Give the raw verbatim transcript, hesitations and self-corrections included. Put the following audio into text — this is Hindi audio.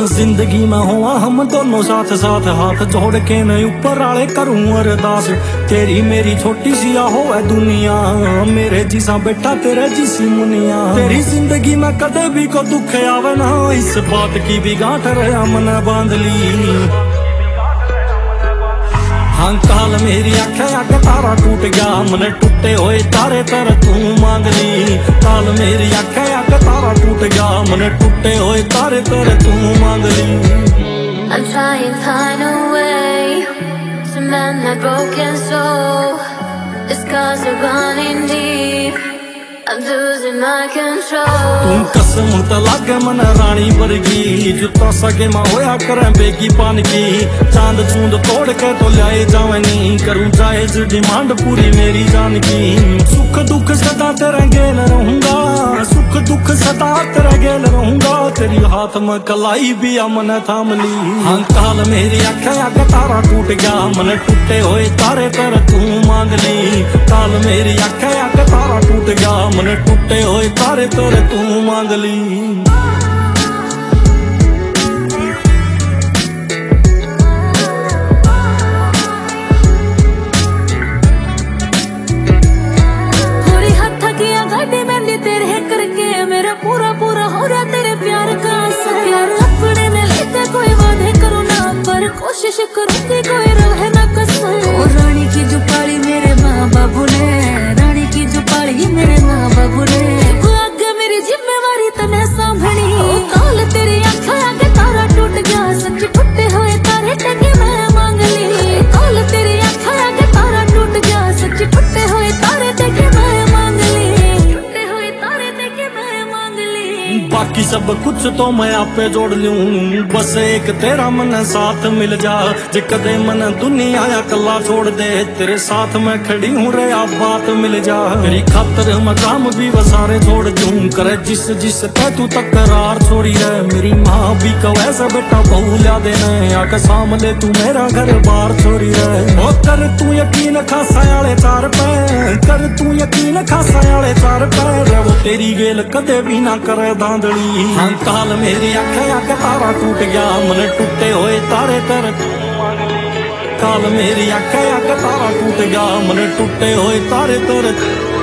जिंदगी में हुआ हम दोनों साथ साथ, हाथ जोड़ के मैं ऊपर आले करूं अरदास। तेरी मेरी छोटी सी हो है दुनिया, मेरे जिसा बेटा तेरे जिसी मुनिया। तेरी जिंदगी में कदे भी को दुख आवे ना, इस बात की भी गांठ रहा मन बांध ली। हाँ काल मेरी आंखें आके तारा टूट गया, मन टूटे हुए तारे तर तू मांग ली। काल मेरी आंखें आके तारा टूट गया, मन टूटे हुए तारे तर तू मांग ली। I'm trying to find a way to mend that broken soul. The scars are running deep, I'm losing my control. तू कसम त लागे मन रानी वर्गी, जुता सगे मां होया करे बेगी पान की। चांद चूंद तोड़ के तो लाए जावनी, करूं जायज डिमांड पूरी मेरी जान की। सुख दुख सदा तेरे गेल रहूंगा, सुख दुख सदा तेरे गेल रहूंगा। तेरी हाथ में कलाई भी मन थाम ली। हाँ काल मेरी आंखें आके तारा टूट गया, मन टूटे हुए तारे तर तू मांग ली। काल मेरी आंखें आके तारा टूट गया, मन टूटे हुए तारे तर तू मांग ली। पूरी हद थकिया गाड़ी मैंने तेरे करके, मेरा पूरा पूरा हो रहा तेरे प्यार का असर। प्यार अपने ने लेते कोई वादे करो ना, पर कोशिश करूंगी कोई रहे ना कसर। ओ रानी की जो पाली मेरे माँ बाबू ने, रानी की जो पाली मेरे माँ बाबू ने, मेरी जिम्मेवारी तने सांभनी। काल तेरी आंखें आके तारा टूट गया, सच टूटे हुए तारे टके मैं मांग ली। काल तेरी आंखें आके तारा टूट गया, सच टूटे हुए तारे टके मैं मांग ली। टूटे हुए तारे टके मैं मांग ली। बाकी सब कुछ तो मैं आपे जोड़ लूं, बस एक तेरा मन साथ मिल जा। जे कदे मन दुनिया या कला छोड़ दे, तेरे साथ मैं खड़ी हूँ रे आप बात मिल जा। तेरी खातर मकाम भी वसारे छोड़ दूं, करे जिस जिस पे तू तकरार छोड़ी है। मेरी माँ भी कवे से बेटा बहू ला देने, आके सामने तू मेरा घर बार छोड़ी है। ओ कर तू यकीन खासा आले चार पे, कर तू यकीन खासा आले चार पे, रे वो तेरी गेल कदे भी ना करे धांधली। हाँ काल मेरी आंखें आके तारा टूट गया, मन टूटे हुए तारे तर तू मांग ली। काल मेरी आंखें आके तारा टूट गया, मन टूटे हुए तारे तर